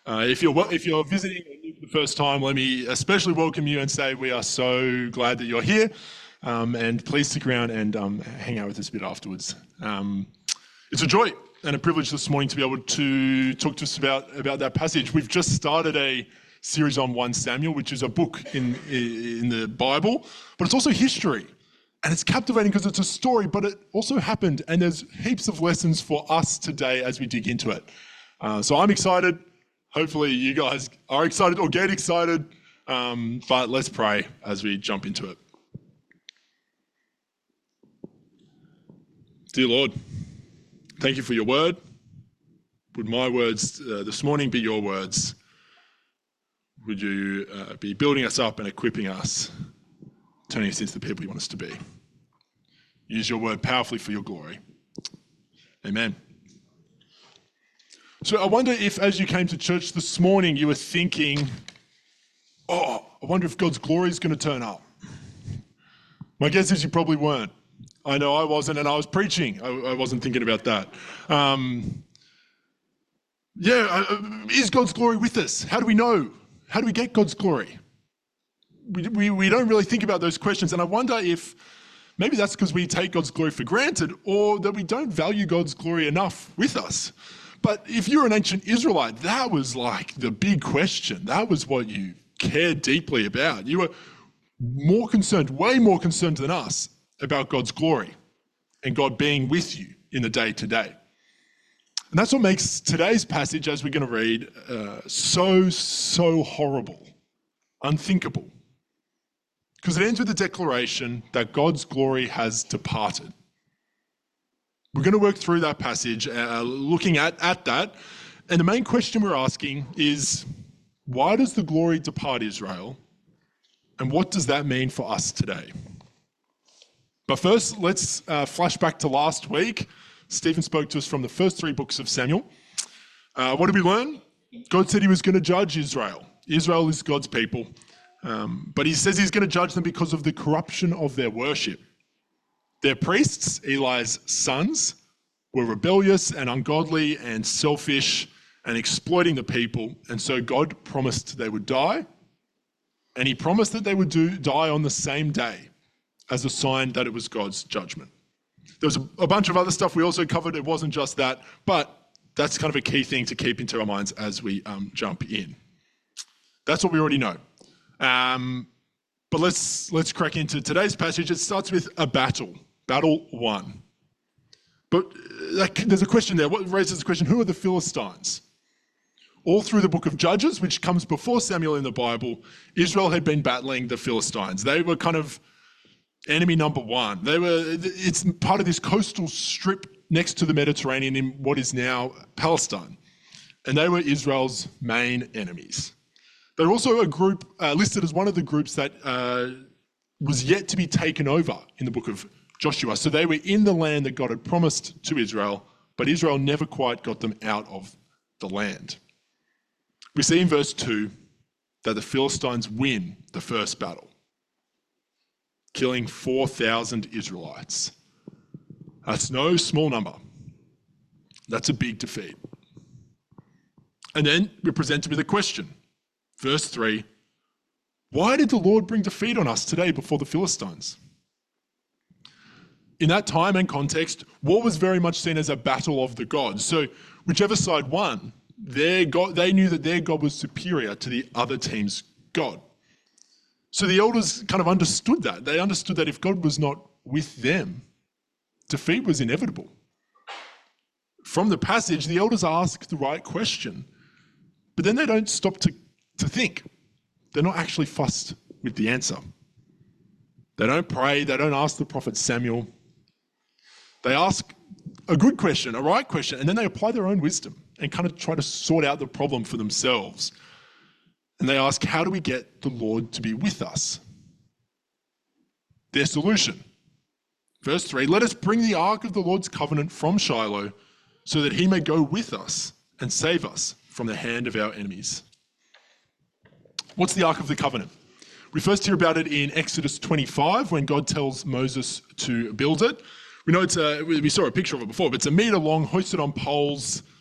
If you're visiting for the first time, let me especially welcome you and say we are so glad that you're here. And please stick around and hang out with us a bit afterwards. It's a joy and a privilege this morning to be able to talk to us about that passage. We've just started a series on 1 Samuel, which is a book in the Bible, but it's also history. And it's captivating because it's a story, but it also happened, and there's heaps of lessons for us today as we dig into it. So I'm excited. Hopefully you guys are excited or get excited, but let's pray as we jump into it. Dear Lord, thank you for your word. Would my words this morning be your words? Would you be building us up and equipping us, turning us into the people you want us to be? Use your word powerfully for your glory. Amen. So I wonder if, as you came to church this morning, you were thinking, I wonder if God's glory is going to turn up. My guess is you probably weren't. I know I wasn't, and I was preaching. I wasn't thinking about that. Is God's glory with us? How do we know? How do we get God's glory? We don't really think about those questions, and I wonder if maybe that's because we take God's glory for granted, or that we don't value God's glory enough with us. But if you're an ancient Israelite, that was like the big question. That was what you cared deeply about. You were more concerned, way more concerned than us, about God's glory and God being with you in the day-to-day. And that's what makes today's passage, as we're going to read, so horrible, unthinkable. Because it ends with the declaration that God's glory has departed. We're going to work through that passage, looking at that. And the main question we're asking is, why does the glory depart Israel? And what does that mean for us today? But first, let's flash back to last week. Stephen spoke to us from the first 3 books of Samuel. What did we learn? God said he was going to judge Israel. Israel is God's people. But he says he's going to judge them because of the corruption of their worship. Their priests, Eli's sons, were rebellious and ungodly and selfish and exploiting the people. And so God promised they would die. And he promised that they would die on the same day as a sign that it was God's judgment. There was a bunch of other stuff we also covered. It wasn't just that, but that's kind of a key thing to keep into our minds as we jump in. That's what we already know. But let's crack into today's passage. It starts with a battle 1. But there's a question there. What raises the question, who are the Philistines? All through the book of Judges, which comes before Samuel in the Bible, Israel had been battling the Philistines. They were kind of enemy number 1. It's part of this coastal strip next to the Mediterranean in what is now Palestine. And they were Israel's main enemies. They're also a group listed as one of the groups that was yet to be taken over in the book of Joshua. So they were in the land that God had promised to Israel, but Israel never quite got them out of the land. We see in verse 2 that the Philistines win the first battle, killing 4,000 Israelites. That's no small number. That's a big defeat. And then we're presented with a question. Verse 3, why did the Lord bring defeat on us today before the Philistines? In that time and context, war was very much seen as a battle of the gods. So whichever side won, they knew that their God was superior to the other team's God. So the elders kind of understood that. They understood that if God was not with them, defeat was inevitable. From the passage, the elders ask the right question, but then they don't stop to think. They're not actually fussed with the answer. They don't pray. They don't ask the prophet Samuel. They ask a good question, a right question, and then they apply their own wisdom and kind of try to sort out the problem for themselves. And they ask, how do we get the Lord to be with us? Their solution. Verse 3, let us bring the ark of the Lord's covenant from Shiloh so that he may go with us and save us from the hand of our enemies. What's the ark of the covenant? We first hear about it in Exodus 25 when God tells Moses to build it. We know we saw a picture of it before, but it's 1 meter long, hoisted on poles,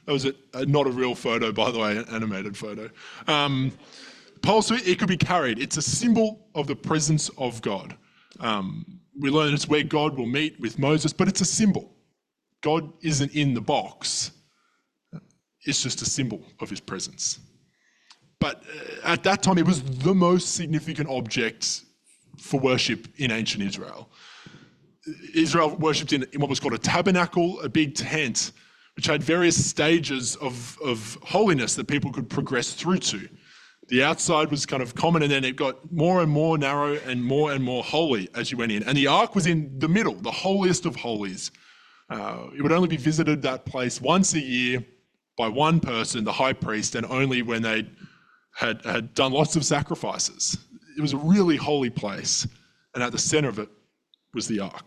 That was not a real photo, by the way, an animated photo. Pole, so it could be carried. It's a symbol of the presence of God. We learn it's where God will meet with Moses, but it's a symbol. God isn't in the box. It's just a symbol of his presence. But at that time, it was the most significant object for worship in ancient Israel. Israel worshipped in what was called a tabernacle, a big tent, which had various stages of holiness that people could progress through to. The outside was kind of common, and then it got more and more narrow and more holy as you went in. And the ark was in the middle, the holiest of holies. It would only be visited, that place, once a year by one person, the high priest, and only when they had done lots of sacrifices. It was a really holy place, and at the center of it was the ark.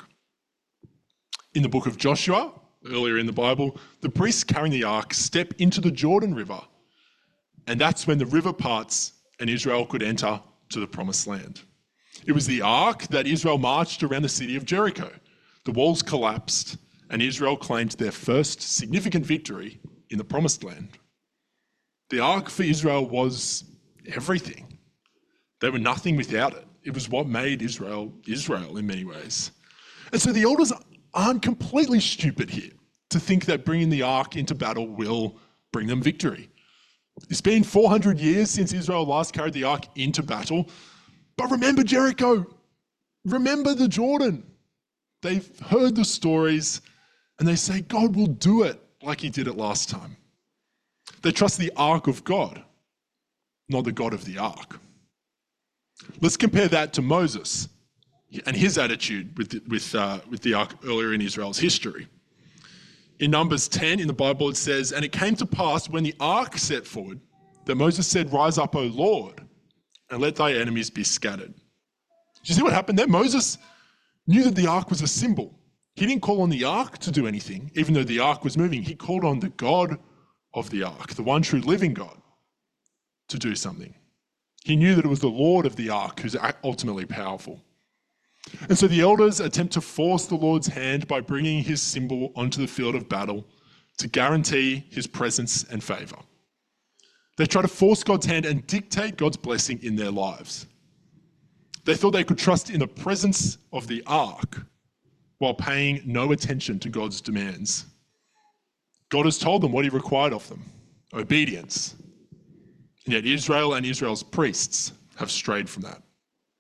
In the book of Joshua, earlier in the Bible, the priests carrying the ark step into the Jordan River, and that's when the river parts and Israel could enter to the promised land. It was the ark that Israel marched around the city of Jericho. The walls collapsed, and Israel claimed their first significant victory in the promised land. The ark for Israel was everything. They were nothing without it. It was what made Israel Israel in many ways. And so the elders aren't completely stupid here to think that bringing the ark into battle will bring them victory. It's been 400 years since Israel last carried the ark into battle. But remember Jericho. Remember the Jordan. They've heard the stories and they say, God will do it like he did it last time. They trust the ark of God, not the God of the ark. Let's compare that to Moses and his attitude with the ark earlier in Israel's history. In Numbers 10 in the Bible, it says, "And it came to pass when the ark set forward that Moses said, 'Rise up, O Lord, and let thy enemies be scattered.'" Do you see what happened there? Moses knew that the ark was a symbol. He didn't call on the ark to do anything, even though the ark was moving. He called on the God of the ark, the one true living God, to do something. He knew that it was the Lord of the ark who's ultimately powerful. And so the elders attempt to force the Lord's hand by bringing his symbol onto the field of battle to guarantee his presence and favor. They try to force God's hand and dictate God's blessing in their lives. They thought they could trust in the presence of the ark while paying no attention to God's demands. God has told them what he required of them, obedience. And yet Israel and Israel's priests have strayed from that.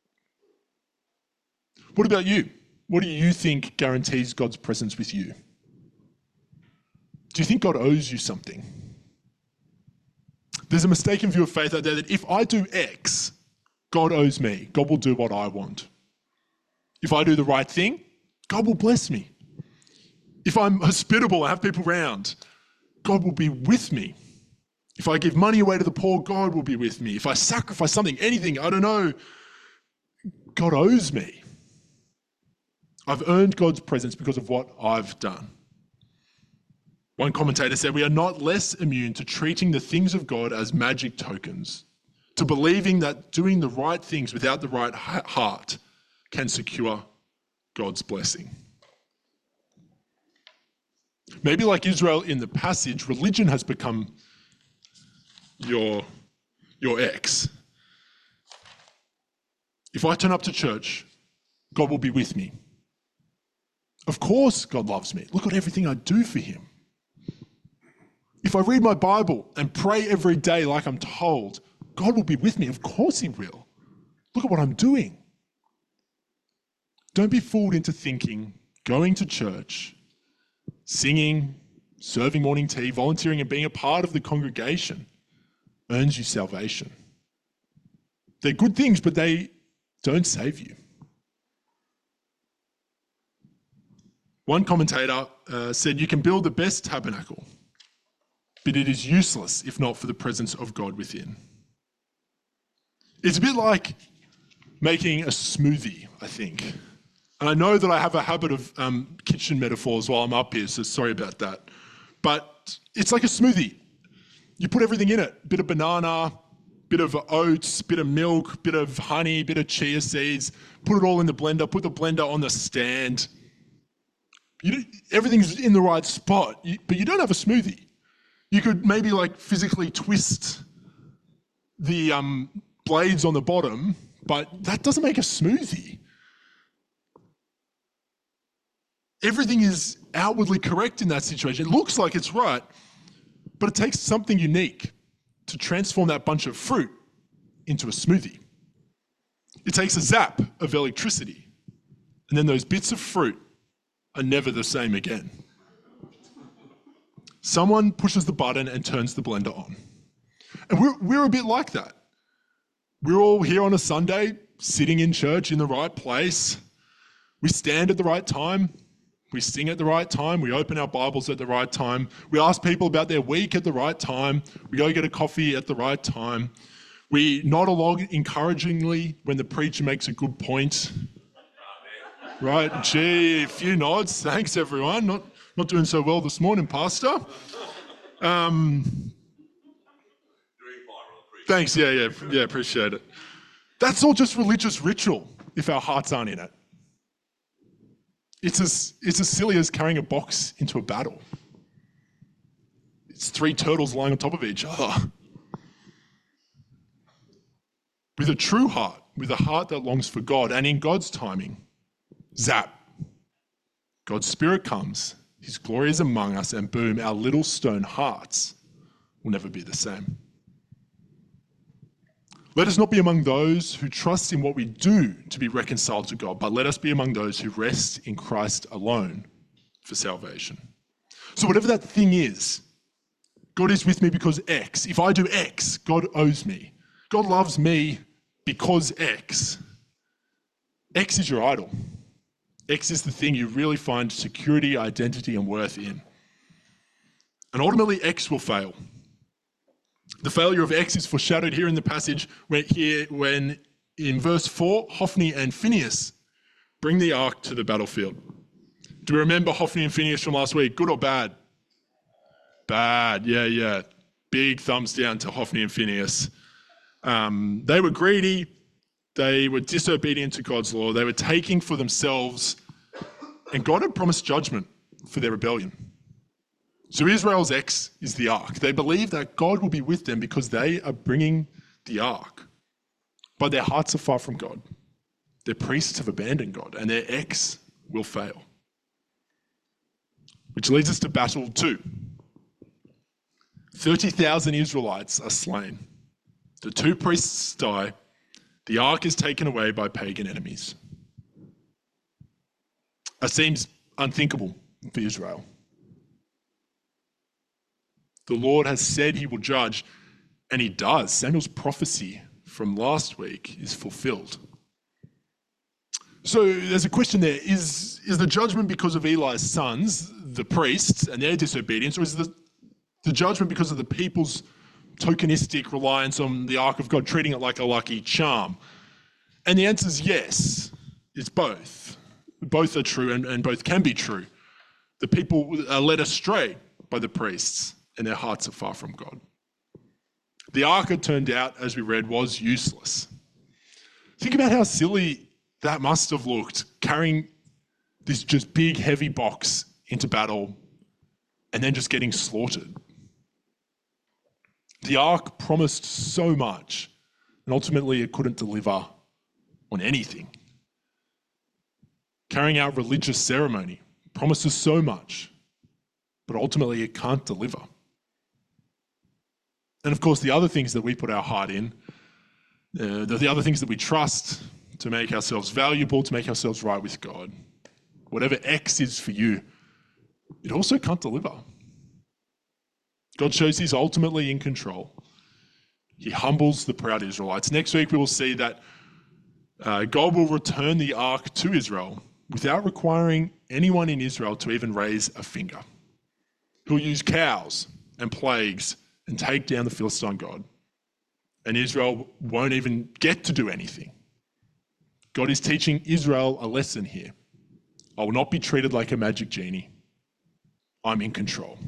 What about you? What do you think guarantees God's presence with you? Do you think God owes you something? There's a mistaken view of faith out there that if I do X, God owes me. God will do what I want. If I do the right thing, God will bless me. If I'm hospitable and have people around, God will be with me. If I give money away to the poor, God will be with me. If I sacrifice something, anything, I don't know, God owes me. I've earned God's presence because of what I've done. One commentator said, "We are not less immune to treating the things of God as magic tokens, to believing that doing the right things without the right heart can secure God's blessing." Maybe like Israel in the passage, religion has become your ex. If I turn up to church, God will be with me. Of course God loves me. Look at everything I do for him. If I read my Bible and pray every day like I'm told, God will be with me. Of course he will. Look at what I'm doing. Don't be fooled into thinking going to church, singing, serving morning tea, volunteering and being a part of the congregation earns you salvation. They're good things, but they don't save you. One commentator said, "You can build the best tabernacle, but it is useless if not for the presence of God within." It's a bit like making a smoothie, I think. And I know that I have a habit of kitchen metaphors while I'm up here, so sorry about that. But it's like a smoothie. You put everything in it, bit of banana, bit of oats, bit of milk, bit of honey, bit of chia seeds, put it all in the blender, put the blender on the stand. Everything's in the right spot, but you don't have a smoothie. You could maybe like physically twist the blades on the bottom, but that doesn't make a smoothie. Everything is outwardly correct in that situation. It looks like it's right, but it takes something unique to transform that bunch of fruit into a smoothie. It takes a zap of electricity, and then those bits of fruit are never the same again. Someone pushes the button and turns the blender on. And we're a bit like that. We're all here on a Sunday, sitting in church in the right place. We stand at the right time. We sing at the right time. We open our Bibles at the right time. We ask people about their week at the right time. We go get a coffee at the right time. We nod along encouragingly when the preacher makes a good point. Right? Gee, a few nods. Thanks, everyone. Not doing so well this morning, Pastor. Thanks. Yeah, appreciate it. That's all just religious ritual if our hearts aren't in it. It's as silly as carrying a box into a battle. It's 3 turtles lying on top of each other. With a true heart, with a heart that longs for God, and in God's timing, zap, God's Spirit comes, His glory is among us, and boom, our little stone hearts will never be the same. Let us not be among those who trust in what we do to be reconciled to God, but let us be among those who rest in Christ alone for salvation. So whatever that thing is, God is with me because X. If I do X, God owes me. God loves me because X. X is your idol. X is the thing you really find security, identity, and worth in. And ultimately, X will fail. The failure of X is foreshadowed here in the passage when in verse 4, Hophni and Phinehas bring the ark to the battlefield. Do we remember Hophni and Phinehas from last week? Good or bad? Bad, yeah. Big thumbs down to Hophni and Phinehas. They were greedy. They were disobedient to God's law. They were taking for themselves, and God had promised judgment for their rebellion. So Israel's X is the ark. They believe that God will be with them because they are bringing the ark. But their hearts are far from God. Their priests have abandoned God, and their X will fail. Which leads us to battle 2. 30,000 Israelites are slain. The 2 priests die. The ark is taken away by pagan enemies. It seems unthinkable for Israel. The Lord has said he will judge, and he does. Samuel's prophecy from last week is fulfilled. So there's a question there. Is the judgment because of Eli's sons, the priests, and their disobedience, or is the judgment because of the people's tokenistic reliance on the ark of God, treating it like a lucky charm? And the answer is yes. It's both. Both are true and both can be true. The people are led astray by the priests, and their hearts are far from God. The ark, it turned out, as we read, was useless. Think about how silly that must have looked, carrying this just big, heavy box into battle and then just getting slaughtered. The ark promised so much, and ultimately it couldn't deliver on anything. Carrying out religious ceremony promises so much, but ultimately it can't deliver. And of course, the other things that we put our heart in, the other things that we trust to make ourselves valuable, to make ourselves right with God, whatever X is for you, it also can't deliver. God shows he's ultimately in control. He humbles the proud Israelites. Next week, we will see that God will return the ark to Israel without requiring anyone in Israel to even raise a finger. He'll use cows and plagues and take down the Philistine god. And Israel won't even get to do anything. God is teaching Israel a lesson here. I will not be treated like a magic genie. I'm in control.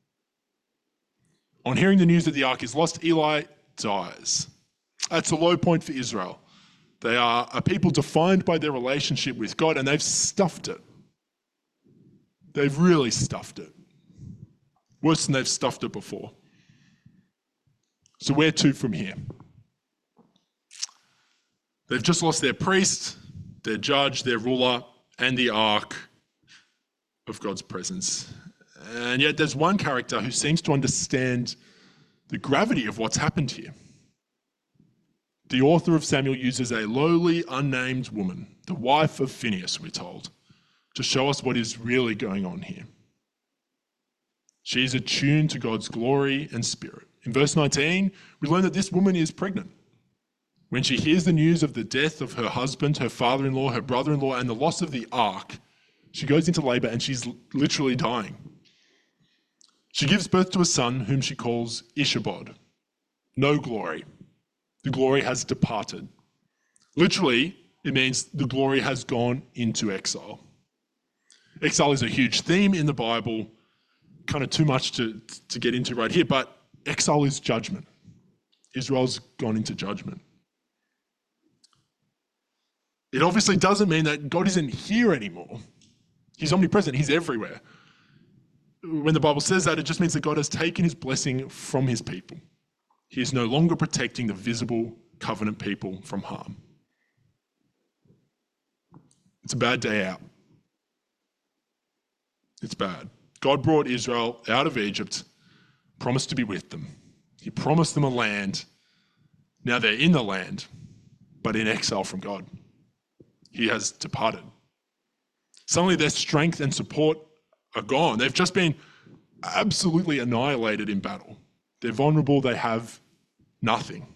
On hearing the news that the ark is lost, Eli dies. That's a low point for Israel. They are a people defined by their relationship with God, and they've stuffed it. They've really stuffed it. worse than they've stuffed it before. So where to from here? They've just lost their priest, their judge, their ruler, and the ark of God's presence. And yet there's one character who seems to understand the gravity of what's happened here. The author of Samuel uses a lowly, unnamed woman, the wife of Phinehas, we're told, to show us what is really going on here. She is attuned to God's glory and spirit. In verse 19, we learn that this woman is pregnant. When she hears the news of the death of her husband, her father-in-law, her brother-in-law, and the loss of the ark, she goes into labor and she's literally dying. She gives birth to a son whom she calls Ichabod. No glory. The glory has departed. Literally, it means the glory has gone into exile. Exile is a huge theme in the Bible, kind of too much to get into right here, but exile is judgment. Israel's gone into judgment. It obviously doesn't mean that God isn't here anymore. He's omnipresent, he's everywhere. When the Bible says that, it just means that God has taken his blessing from his people. He is no longer protecting the visible covenant people from harm. It's a bad day out. It's bad. God brought Israel out of Egypt, promised to be with them. He promised them a land. Now they're in the land, but in exile from God. He has departed. Suddenly their strength and support are gone. They've just been absolutely annihilated in battle. They're vulnerable. They have nothing.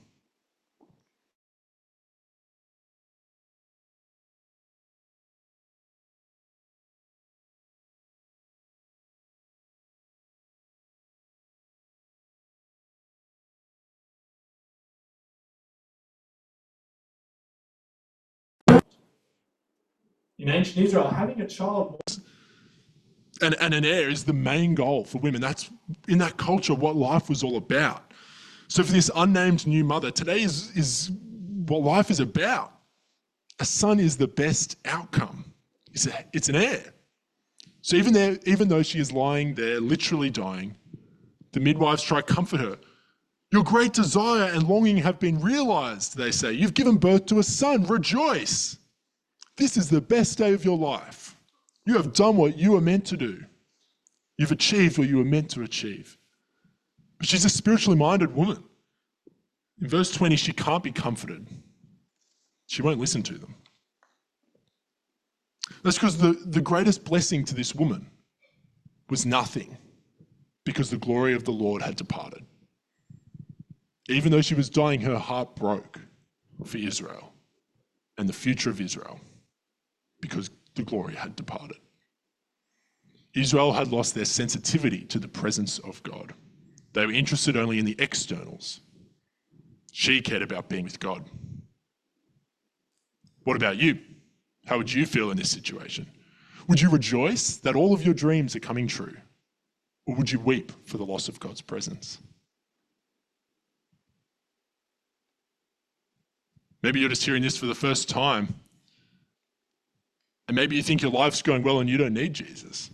In ancient Israel, having a child and an heir is the main goal for women. That's, in that culture, what life was all about. So for this unnamed new mother, today is what life is about. A son is the best outcome. It's an heir. So even though she is lying there, literally dying, the midwives try to comfort her. Your great desire and longing have been realized, they say. You've given birth to a son. Rejoice. This is the best day of your life. You have done what you were meant to do. You've achieved what you were meant to achieve. But she's a spiritually minded woman. In verse 20, she can't be comforted. She won't listen to them. That's because the greatest blessing to this woman was nothing, because the glory of the Lord had departed. Even though she was dying, her heart broke for Israel and the future of Israel, because the glory had departed. Israel had lost their sensitivity to the presence of God. They were interested only in the externals. She cared about being with God. What about you? How would you feel in this situation? Would you rejoice that all of your dreams are coming true? Or would you weep for the loss of God's presence? Maybe you're just hearing this for the first time, and maybe you think your life's going well and you don't need Jesus.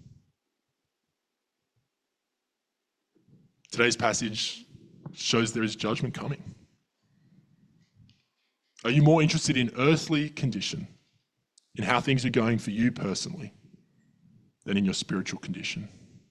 Today's passage shows there is judgment coming. Are you more interested in earthly condition, in how things are going for you personally, than in your spiritual condition?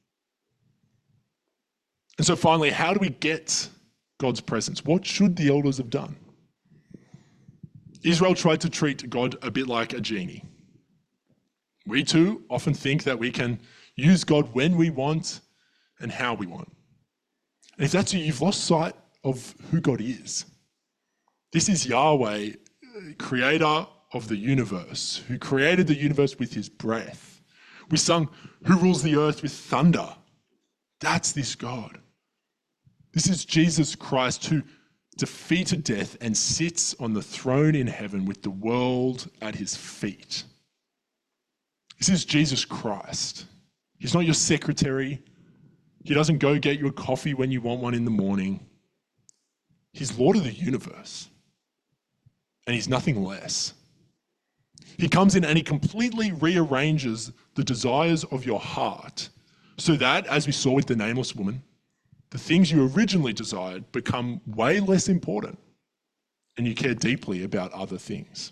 And so finally, how do we get God's presence? What should the elders have done? Israel tried to treat God a bit like a genie. We too often think that we can use God when we want and how we want. And if that's you, you've lost sight of who God is. This is Yahweh, creator of the universe, who created the universe with his breath. We sung, who rules the earth with thunder? That's this God. This is Jesus Christ, who defeated death and sits on the throne in heaven with the world at his feet. This is Jesus Christ. He's not your secretary. He doesn't go get you a coffee when you want one in the morning. He's Lord of the universe. And he's nothing less. He comes in and he completely rearranges the desires of your heart so that, as we saw with the nameless woman, the things you originally desired become way less important and you care deeply about other things.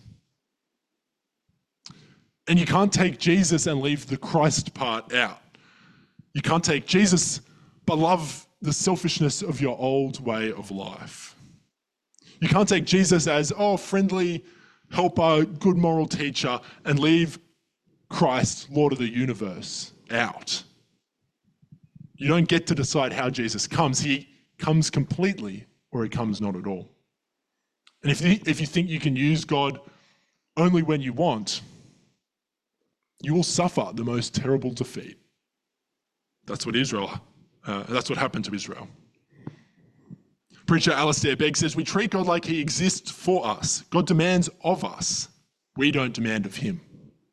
And you can't take Jesus and leave the Christ part out. You can't take Jesus but love the selfishness of your old way of life. You can't take Jesus as, friendly helper, good moral teacher, and leave Christ, Lord of the universe, out. You don't get to decide how Jesus comes. He comes completely or he comes not at all. And if you think you can use God only when you want, you will suffer the most terrible defeat. That's what happened to Israel. Preacher Alistair Begg says, we treat God like he exists for us. God demands of us. We don't demand of him.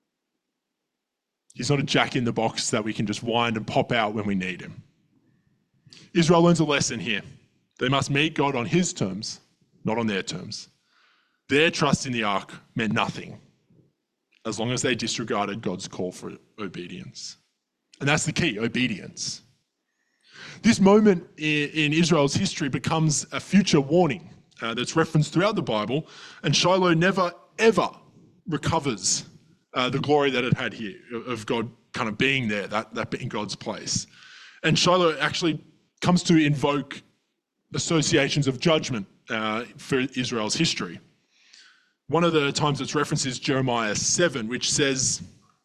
He's not a jack in the box that we can just wind and pop out when we need him. Israel learns a lesson here. They must meet God on his terms, not on their terms. Their trust in the ark meant nothing as long as they disregarded God's call for obedience. And that's the key, obedience. This moment in Israel's history becomes a future warning that's referenced throughout the Bible, and Shiloh never, ever recovers the glory that it had here of God kind of being there, that being God's place. And Shiloh actually comes to invoke associations of judgment for Israel's history. One of the times it's referenced is Jeremiah 7, which says,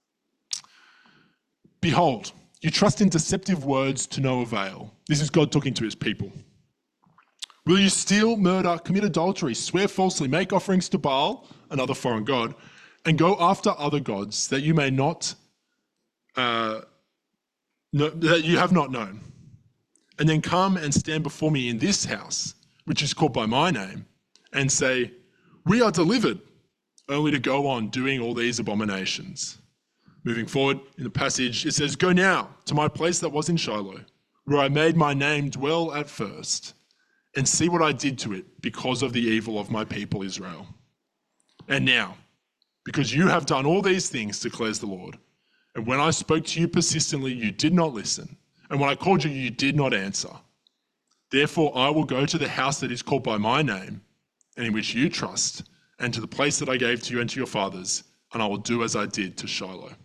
"Behold, you trust in deceptive words to no avail." This is God talking to his people. "Will you steal, murder, commit adultery, swear falsely, make offerings to Baal, another foreign god, and go after other gods that you may not, that you have not known, and then come and stand before me in this house, which is called by my name, and say, 'We are delivered,' only to go on doing all these abominations." Moving forward in the passage, it says, "Go now to my place that was in Shiloh, where I made my name dwell at first, and see what I did to it because of the evil of my people Israel. And now, because you have done all these things, declares the Lord, and when I spoke to you persistently, you did not listen, and when I called you, you did not answer. Therefore, I will go to the house that is called by my name, and in which you trust, and to the place that I gave to you and to your fathers, and I will do as I did to Shiloh."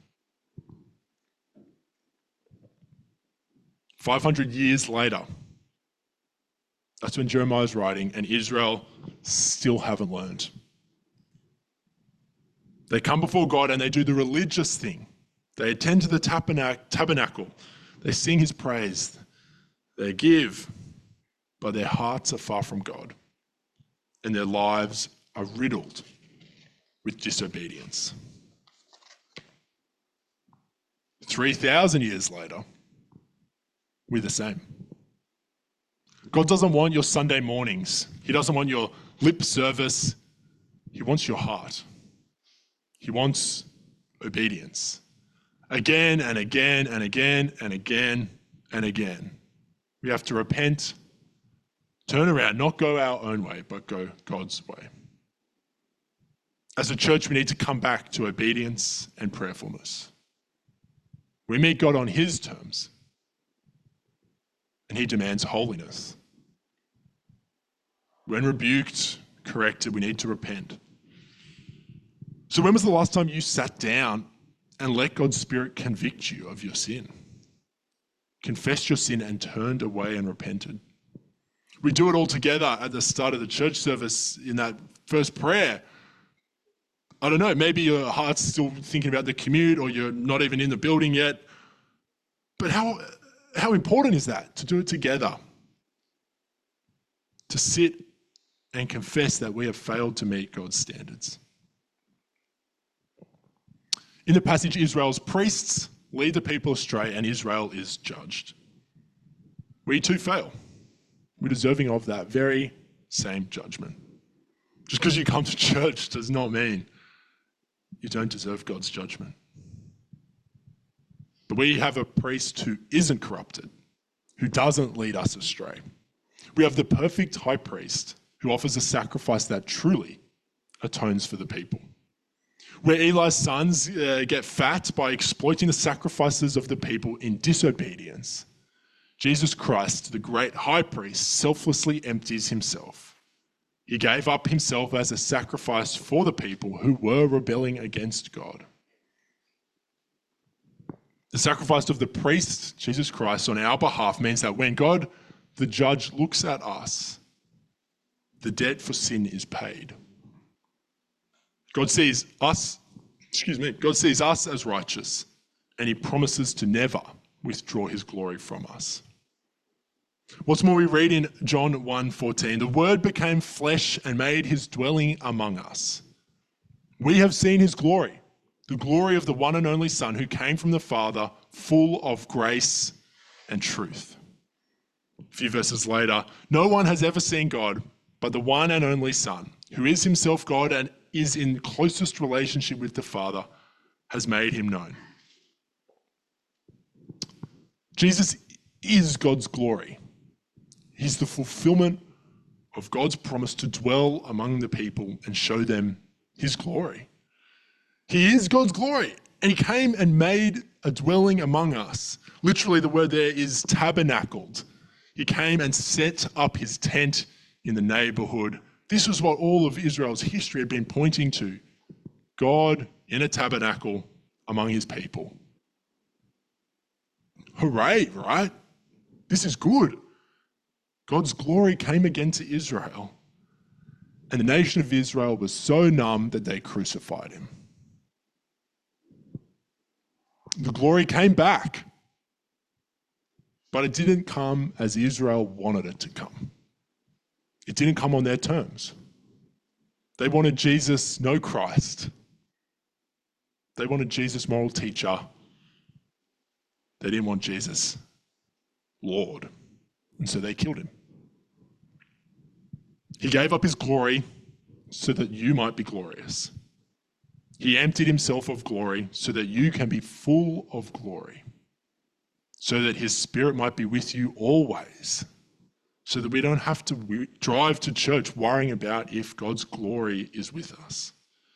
500 years later, that's when Jeremiah's writing, and Israel still haven't learned. They come before God and they do the religious thing. They attend to the tabernacle. They sing his praise. They give, but their hearts are far from God, and their lives are riddled with disobedience. 3,000 years later, we're the same. God doesn't want your Sunday mornings. He doesn't want your lip service. He wants your heart. He wants obedience. Again and again and again and again and again. We have to repent, turn around, not go our own way, but go God's way. As a church, we need to come back to obedience and prayerfulness. We meet God on his terms, and he demands holiness. When rebuked, corrected, we need to repent. So when was the last time you sat down and let God's Spirit convict you of your sin? Confessed your sin and turned away and repented? We do it all together at the start of the church service in that first prayer. I don't know, maybe your heart's still thinking about the commute, or you're not even in the building yet. But how important is that, to do it together? To sit and confess that we have failed to meet God's standards. In the passage, Israel's priests lead the people astray and Israel is judged. We too fail. We're deserving of that very same judgment. Just because you come to church does not mean you don't deserve God's judgment. But we have a priest who isn't corrupted, who doesn't lead us astray. We have the perfect high priest who offers a sacrifice that truly atones for the people. Where Eli's sons get fat by exploiting the sacrifices of the people in disobedience, Jesus Christ, the great high priest, selflessly empties himself. He gave up himself as a sacrifice for the people who were rebelling against God. The sacrifice of the priest, Jesus Christ, on our behalf means that when God, the judge, looks at us, the debt for sin is paid. God sees us as righteous, and he promises to never withdraw his glory from us. What's more, we read in John 1:14, the Word became flesh and made his dwelling among us. We have seen his glory, the glory of the one and only Son who came from the Father, full of grace and truth. A few verses later, no one has ever seen God but the one and only Son, who is himself God and is in closest relationship with the Father, has made him known. Jesus is God's glory. He's the fulfillment of God's promise to dwell among the people and show them his glory. He is God's glory, and he came and made a dwelling among us. Literally, the word there is tabernacled. He came and set up his tent in the neighborhood. This was what all of Israel's history had been pointing to. God in a tabernacle among his people. Hooray, right? This is good. God's glory came again to Israel, and the nation of Israel was so numb that they crucified him. The glory came back, but it didn't come as Israel wanted it to come. It didn't come on their terms. They wanted Jesus, no Christ. They wanted Jesus, moral teacher. They didn't want Jesus, Lord. And so they killed him. He gave up his glory so that you might be glorious. He emptied himself of glory so that you can be full of glory, so that his Spirit might be with you always, so that we don't have to drive to church worrying about if God's glory is with us.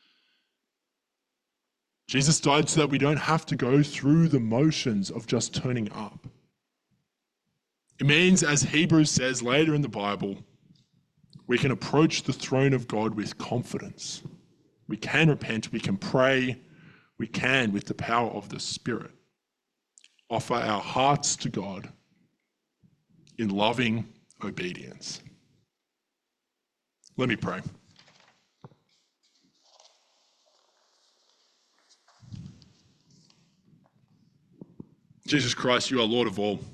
Jesus died so that we don't have to go through the motions of just turning up. It means, as Hebrews says later in the Bible, we can approach the throne of God with confidence. We can repent, we can pray, we can, with the power of the Spirit, offer our hearts to God in loving obedience. Let me pray. Jesus Christ, you are Lord of all.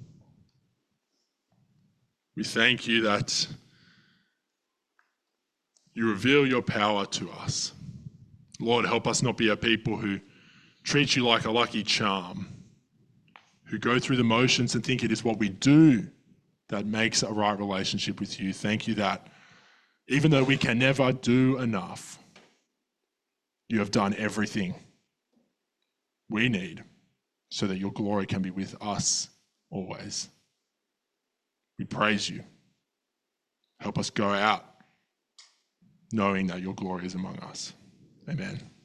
We thank you that you reveal your power to us. Lord, help us not be a people who treat you like a lucky charm, who go through the motions and think it is what we do that makes a right relationship with you. Thank you that even though we can never do enough, you have done everything we need so that your glory can be with us always. We praise you. Help us go out knowing that your glory is among us. Amen.